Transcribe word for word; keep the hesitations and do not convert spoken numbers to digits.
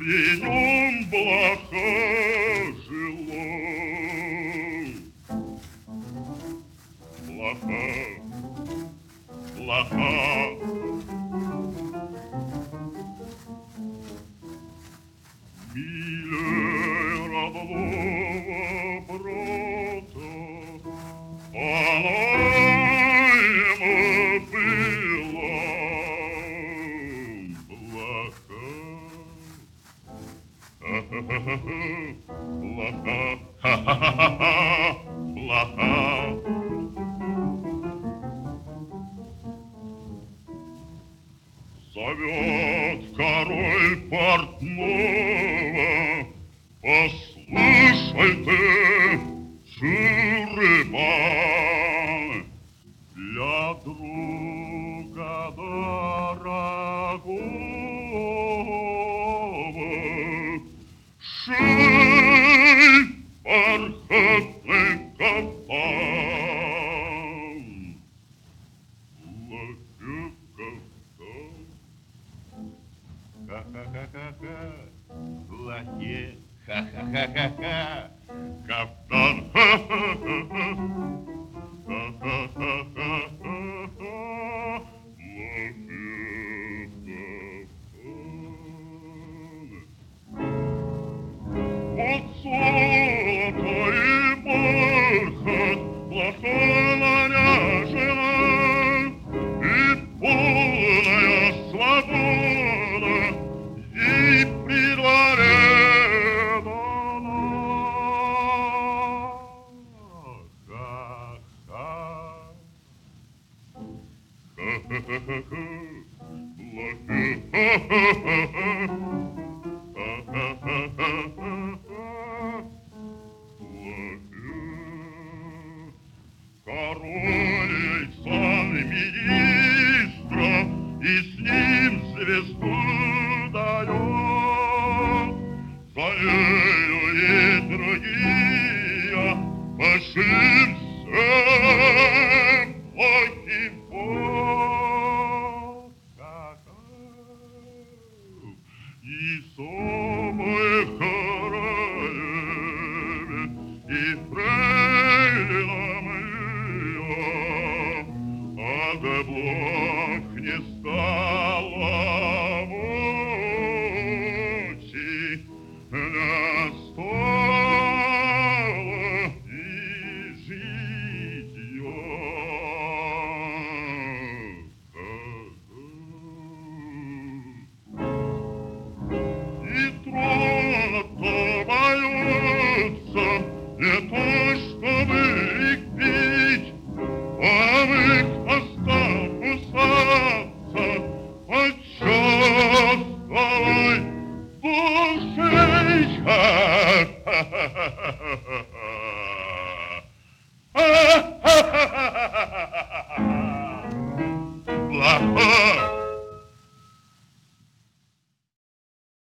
при нем блоха жила. Блоха, блоха. Милей родного брата, она ему была блоха. Блоха, ха-ха-ха-ха, блоха. Зовет король портного, послушай ты, Шурыба, для друга дорогого шей бархатный кафтан. Ха-ха-ха-ха-ха, лохе, ха-ха-ха-ха-ха, кафтан, ха-ха-ха-ха, ха-ха-ха-ха-ха, лохе, кафтан. Вот золото и бархат, блоха наряжена, и полная свобода ей при дворе дана. Ха-ха, ха-ха-ха-ха, блоха, ха-ха-ха-ха, ха-ха-ха-ха, блоха. Король сан-министра и с ним звезду дает. За нею и другие пошли всем плохим бокам. И самые королевы, и фрейлинам а да блох не стало мочи, настало и жить ее. И трон-то боются не то, чтобы их бить, а в их постах кусаться, почувствовай душечка.